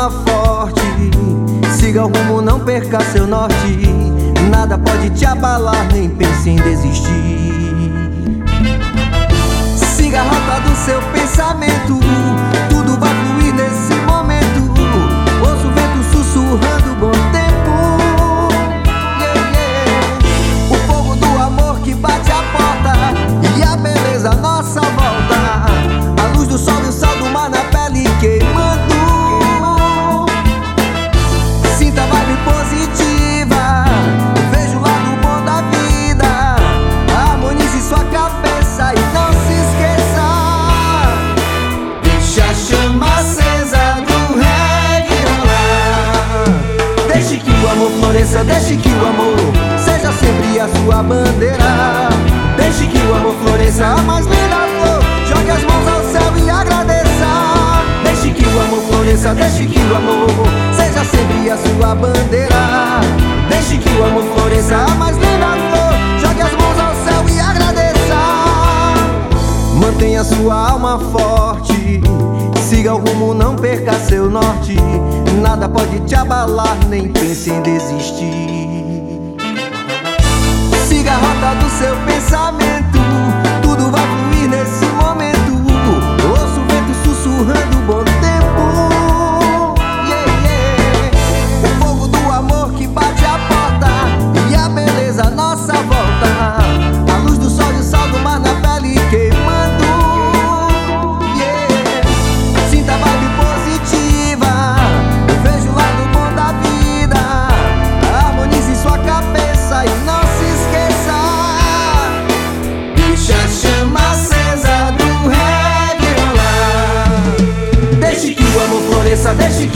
alma forte. Siga o rumo, não perca seu norte. Nada pode te abalar, nem pense em desistir. Siga a rota do seu pensamento, tudo vai fluir nesse momento. Ouça o vento sussurrando bom tempo. Yeah, yeah. O fogo do amor que bate a porta e a beleza à nossa volta. A luz do sol e o sal do mar na pele queimando. Sinta a vibe positiva, veja o lado bom da vida. Harmonize sua cabeça e não se esqueça. Deixa a chama acesa do reggae rolar. Deixe que o amor floresça, deixe que o amor seja sempre a sua bandeira. Deixe que o amor floresça, a mais linda flor. Jogue as mãos ao céu e agradeça. Deixe que o amor floresça, deixe que o amor seja sempre a sua bandeira. Deixe que o amor floresça, a mais linda flor. Jogue as mãos ao céu e agradeça. Mantenha sua alma forte, siga o rumo, não perca seu norte. Nada pode te abalar, nem pense em desistir. Siga a rota do seu pensamento, tudo vai fluir nesse momento. Ouça o vento sussurrando bom tempo. Yeah, yeah. O fogo do amor que bate a porta e a beleza à nossa volta. A luz do sol e o sal do mar na pele queimando. Yeah. Sinta a vibe positiva, veja o lado bom da vida. Harmonize sua cabeça e não se esqueça. Deixa a chama acesa do reggae rolar. Deixe que o amor floresça, deixe que